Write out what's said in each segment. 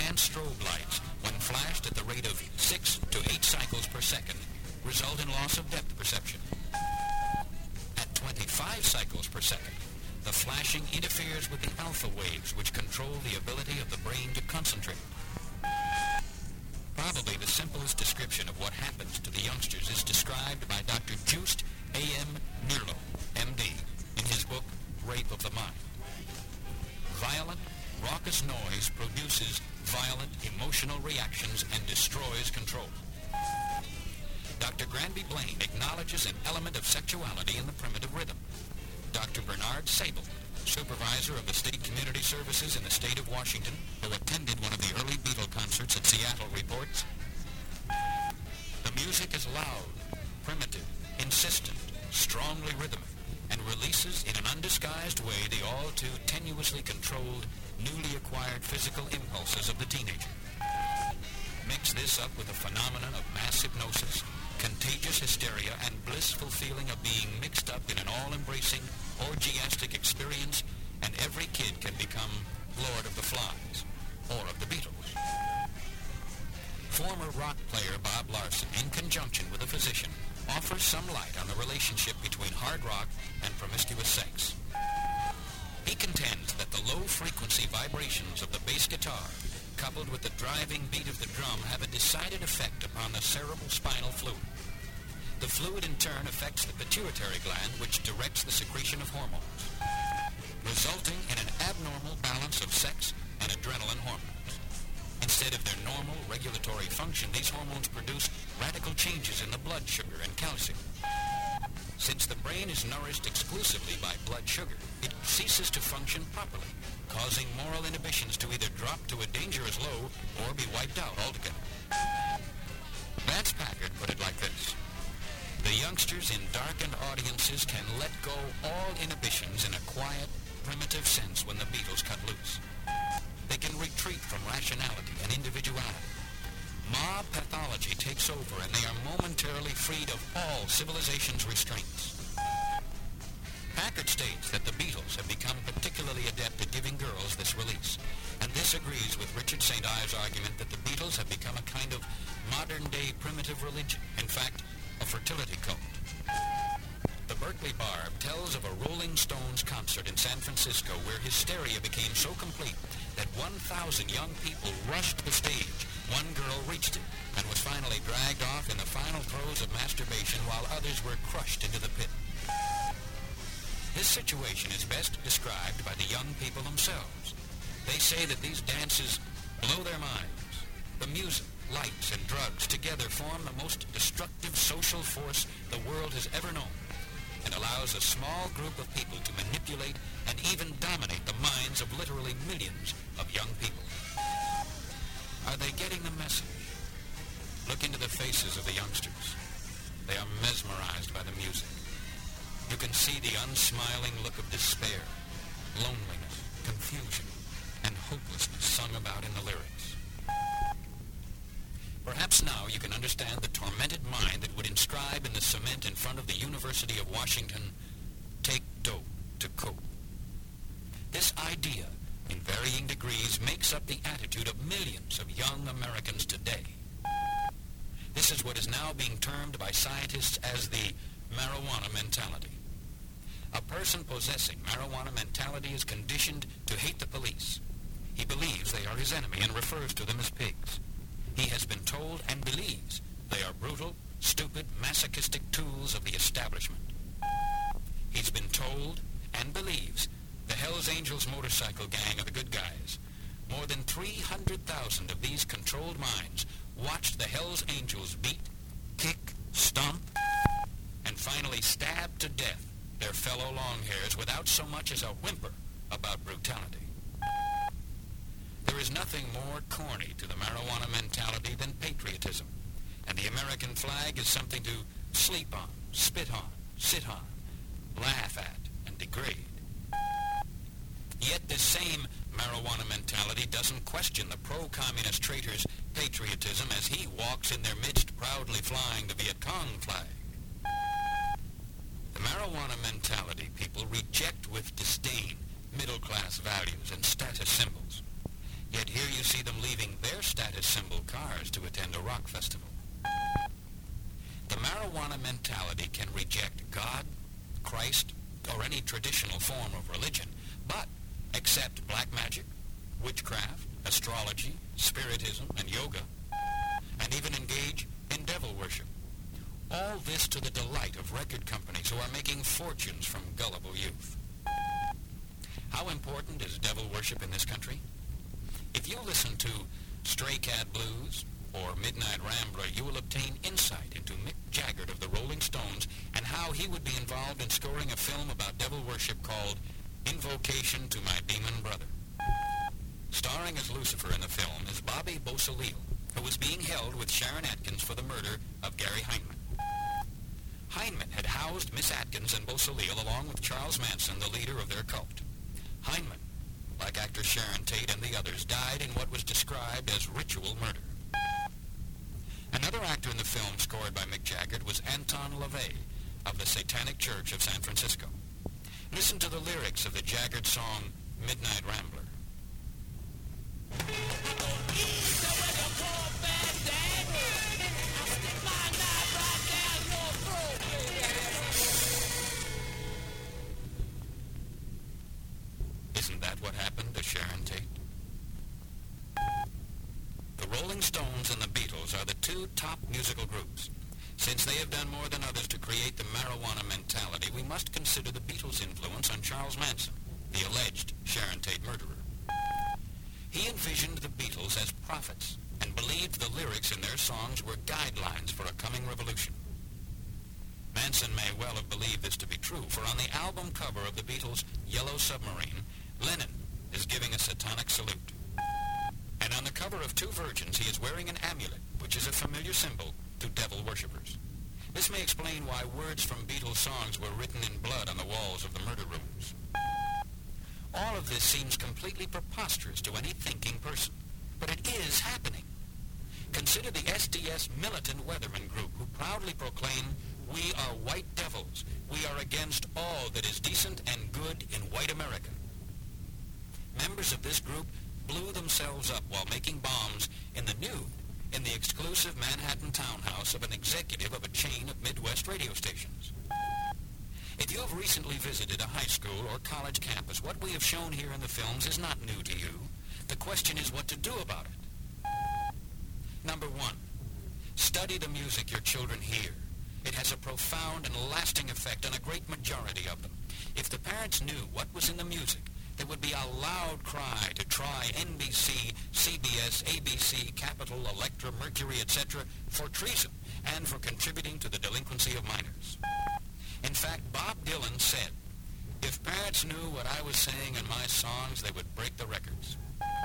advanced strobe lights, when flashed at the rate of 6 to 8 cycles per second, result in loss of depth perception. At 25 cycles per second, the flashing interferes with the alpha waves, which control the ability of the brain to concentrate. Probably the simplest description of what happens to the youngsters is described by Dr. Just A.M. Nirlo, M.D., in his book, Rape of the Mind. Violent, raucous noise produces violent emotional reactions and destroys control. Dr. Granby Blaine acknowledges an element of sexuality in the primitive rhythm. Dr. Bernard Sable, supervisor of the State Community Services in the state of Washington, who attended one of the early Beatle concerts at Seattle, reports, "The music is loud, primitive, insistent, strongly rhythmic, and releases in an undisguised way the all too tenuously controlled, newly acquired physical impulses of the teenager. Mix this up with the phenomenon of mass hypnosis, contagious hysteria, and blissful feeling of being mixed up in an all-embracing, orgiastic experience, and every kid can become Lord of the Flies, or of the Beatles." Former rock player Bob Larson, in conjunction with a physician, offers some light on the relationship between hard rock and promiscuous sex. He contends that the low-frequency vibrations of the bass guitar, coupled with the driving beat of the drum, have a decided effect upon the cerebrospinal fluid. The fluid in turn affects the pituitary gland, which directs the secretion of hormones, resulting in an abnormal balance of sex and adrenaline hormones. Instead of their normal regulatory function, these hormones produce radical changes in the blood sugar and calcium. Since the brain is nourished exclusively by blood sugar, it ceases to function properly, causing moral inhibitions to either drop to a dangerous low or be wiped out altogether. Vance Packard put it like this: "The youngsters in darkened audiences can let go all inhibitions in a quiet, primitive sense when the Beatles cut loose. They can retreat from rationality and individuality. Mob pathology takes over, and they are momentarily freed of all civilization's restraints." Packard states that the Beatles have become particularly adept at giving girls this release, and this agrees with Richard St. Ives' argument that the Beatles have become a kind of modern-day primitive religion, in fact, a fertility cult. The Berkeley Barb tells of a Rolling Stones concert in San Francisco where hysteria became so complete that 1,000 young people rushed the stage. One girl reached it and was finally dragged off in the final throes of masturbation while others were crushed into the pit. This situation is best described by the young people themselves. They say that these dances blow their minds. The music, lights, and drugs together form the most destructive social force the world has ever known, and allows a small group of people to manipulate and even dominate the minds of literally millions of young people. Are they getting the message? Look into the faces of the youngsters. They are mesmerized by the music. You can see the unsmiling look of despair, loneliness, confusion, and hopelessness sung about in the lyrics. Perhaps now you can understand the tormented mind that would inscribe in the cement in front of the University of Washington, "Take dope to cope." This idea, in varying degrees, makes up the attitude of millions of young Americans today. This is what is now being termed by scientists as the marijuana mentality. A person possessing marijuana mentality is conditioned to hate the police. He believes they are his enemy and refers to them as pigs. He has been told and believes they are brutal, stupid, masochistic tools of the establishment. He's been told and believes the Hells Angels motorcycle gang are the good guys. More than 300,000 of these controlled minds watched the Hells Angels beat, kick, stomp, and finally stab to death their fellow longhairs without so much as a whimper about brutality. There is nothing more corny to the marijuana mentality than patriotism, and the American flag is something to sleep on, spit on, sit on, laugh at, and degrade. Yet this same marijuana mentality doesn't question the pro-communist traitor's patriotism as he walks in their midst proudly flying the Viet Cong flag. The marijuana mentality people reject with disdain middle-class values and status symbols. Yet here you see them leaving to attend a rock festival. The marijuana mentality can reject God, Christ, or any traditional form of religion, but accept black magic, witchcraft, astrology, spiritism, and yoga, and even engage in devil worship. All this to the delight of record companies who are making fortunes from gullible youth. How important is devil worship in this country? If you listen to Stray Cat Blues or Midnight Rambler, you will obtain insight into Mick Jagger of the Rolling Stones and how he would be involved in scoring a film about devil worship called Invocation to My Demon Brother. Starring as Lucifer in the film is Bobby Beausoleil, who was being held with Sharon Atkins for the murder of Gary Heinemann. Heinemann had housed Miss Atkins and Beausoleil along with Charles Manson, the leader of their cult. Heinemann, like actor Sharon Tate and the others, died in what was described as ritual murder. Another actor in the film scored by Mick Jagger was Anton LaVey of the Satanic Church of San Francisco. Listen to the lyrics of the Jagger song Midnight Rambler. Isn't that what happened to Sharon Tate? The Rolling Stones and the Beatles are the two top musical groups. Since they have done more than others to create the marijuana mentality, we must consider the Beatles' influence on Charles Manson, the alleged Sharon Tate murderer. He envisioned the Beatles as prophets and believed the lyrics in their songs were guidelines for a coming revolution. Manson may well have believed this to be true, for on the album cover of the Beatles' Yellow Submarine, Lennon is giving a satanic salute. And on the cover of Two Virgins, he is wearing an amulet, which is a familiar symbol to devil worshippers. This may explain why words from Beatles songs were written in blood on the walls of the murder rooms. All of this seems completely preposterous to any thinking person, but it is happening. Consider the SDS militant Weatherman group who proudly proclaim, "We are white devils. We are against all that is decent and good in white America." Members of this group blew themselves up while making bombs in the nude in the exclusive Manhattan townhouse of an executive of a chain of Midwest radio stations. If you have recently visited a high school or college campus, what we have shown here in the films is not new to you. The question is what to do about it. Number one, study the music your children hear. It has a profound and lasting effect on a great majority of them. If the parents knew what was in the music, there would be a loud cry to try NBC, CBS, ABC, Capitol, Electra, Mercury, etc. for treason and for contributing to the delinquency of minors. In fact, Bob Dylan said, "If parents knew what I was saying in my songs, they would break the records."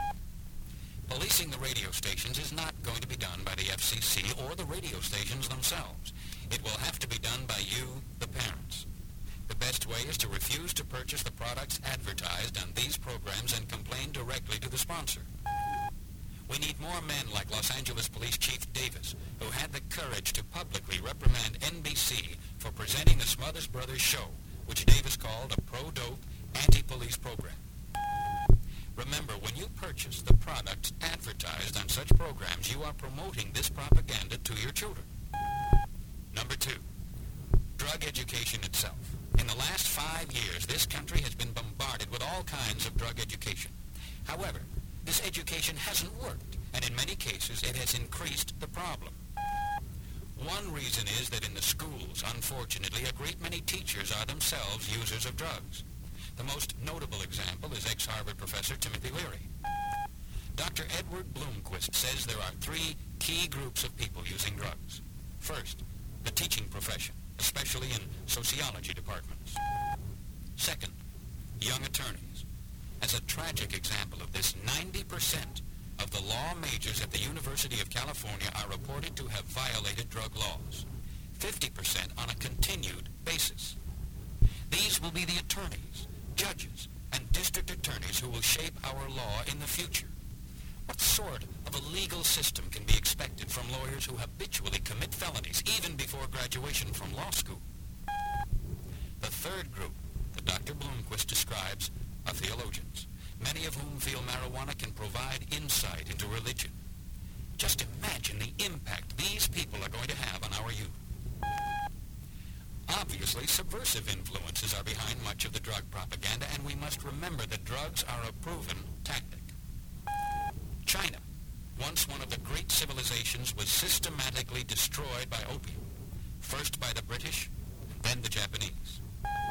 Policing the radio stations is not going to be done by the FCC or the radio stations themselves. It will have to be done by you, the parents. The best way is to refuse to purchase the products advertised on these programs and complain directly to the sponsor. We need more men like Los Angeles Police Chief Davis, who had the courage to publicly reprimand NBC for presenting the Smothers Brothers show, which Davis called a pro-dope, anti-police program. Remember, when you purchase the products advertised on such programs, you are promoting this propaganda to your children. Number two, drug education itself. In the last 5 years, this country has been bombarded with all kinds of drug education. However, this education hasn't worked, and in many cases, it has increased the problem. One reason is that in the schools, unfortunately, a great many teachers are themselves users of drugs. The most notable example is ex-Harvard professor Timothy Leary. Dr. Edward Bloomquist says there are 3 key groups of people using drugs. First, the teaching profession, especially in sociology departments. Second, young attorneys. As a tragic example of this, 90% of the law majors at the University of California are reported to have violated drug laws, 50% on a continued basis. These will be the attorneys, judges, and district attorneys who will shape our law in the future. What sort of a legal system can be expected from lawyers who habitually commit felonies even before graduation from law school? The third group that Dr. Bloomquist describes are theologians, many of whom feel marijuana can provide insight into religion. Just imagine the subversive influences are behind much of the drug propaganda, and we must remember that drugs are a proven tactic. China, once one of the great civilizations, was systematically destroyed by opium, first by the British, then the Japanese.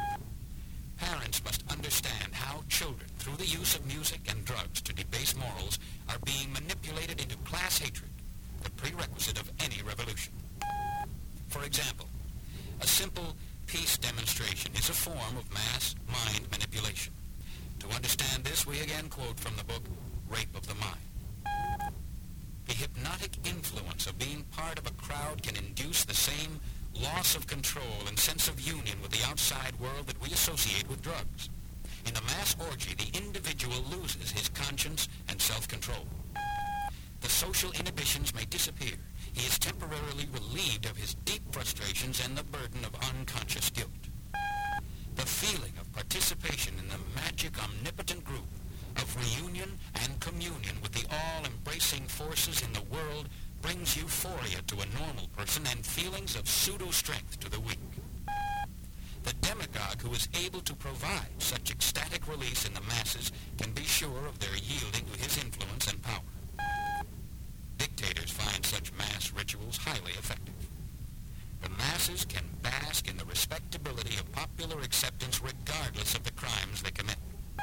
Parents must understand how children, through the use of music and drugs to debase morals, are being manipulated into class hatred, the prerequisite of any revolution. For example, a simple peace demonstration is a form of mass mind manipulation. To understand this, we again quote from the book, Rape of the Mind. The hypnotic influence of being part of a crowd can induce the same loss of control and sense of union with the outside world that we associate with drugs. In the mass orgy, the individual loses his conscience and self-control. The social inhibitions may disappear. He is temporarily relieved of his deep frustrations and the burden of unconscious guilt. The feeling of participation in the magic omnipotent group, of reunion and communion with the all-embracing forces in the world, brings euphoria to a normal person and feelings of pseudo-strength to the weak. The demagogue who is able to provide such ecstatic release in the masses can be sure of their yielding to his influence and power. Dictators find such mass rituals highly effective. The masses can bask in the respectability of popular acceptance regardless of the crimes they commit.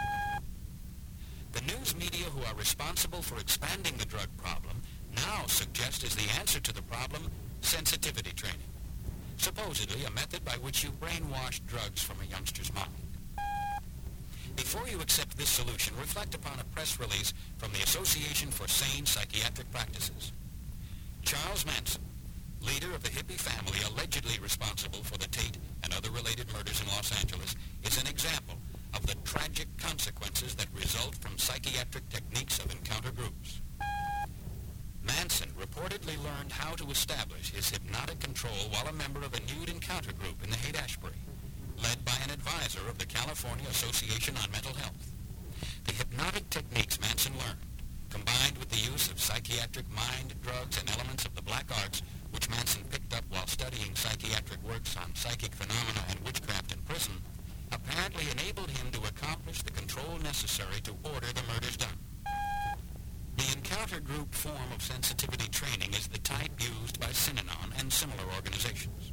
The news media who are responsible for expanding the drug problem now suggest as the answer to the problem sensitivity training, supposedly a method by which you brainwash drugs from a youngster's mind. Before you accept this solution, reflect upon a press release from the Association for Sane Psychiatric Practices. Charles Manson, leader of the hippie family allegedly responsible for the Tate and other related murders in Los Angeles, is an example of the tragic consequences that result from psychiatric techniques of encounter groups. Manson reportedly learned how to establish his hypnotic control while a member of a nude encounter group in the Haight-Ashbury, led by an advisor of the California Association on Mental Health. The hypnotic techniques Manson learned, combined with the use of psychiatric mind drugs and elements of the black arts, which Manson picked up while studying psychiatric works on psychic phenomena and witchcraft in prison, apparently enabled him to accomplish the control necessary to order the murders done. The encounter group form of sensitivity training is the type used by Synanon and similar organizations.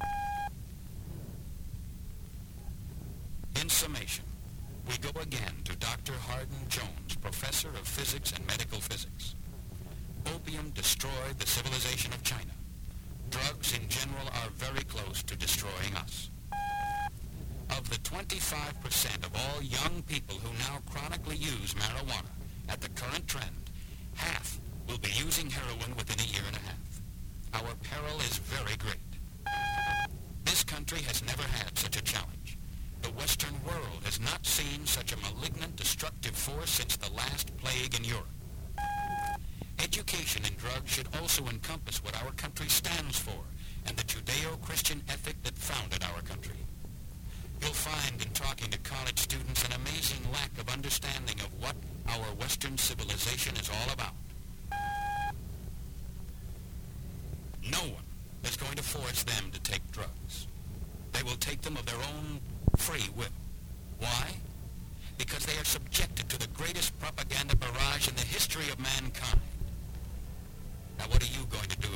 In summation, we go again to Dr. Hardin Jones, professor of physics and medical physics. Opium destroyed the civilization of China. Drugs in general are very close to destroying us. Of the 25% of all young people who now chronically use marijuana, at the current trend, half will be using heroin within a year and a half. Our peril is very great. This country has never had such a challenge. The Western world has not seen such a malignant, destructive force since the last plague in Europe. Education in drugs should also encompass what our country stands for and the Judeo-Christian ethic that founded our country. You'll find in talking to college students an amazing lack of understanding of what our Western civilization is all about. No one is going to force them to take drugs. They will take them of their own free will. Why? Because they are subjected to the greatest propaganda barrage in the history of mankind. Now, what are you going to do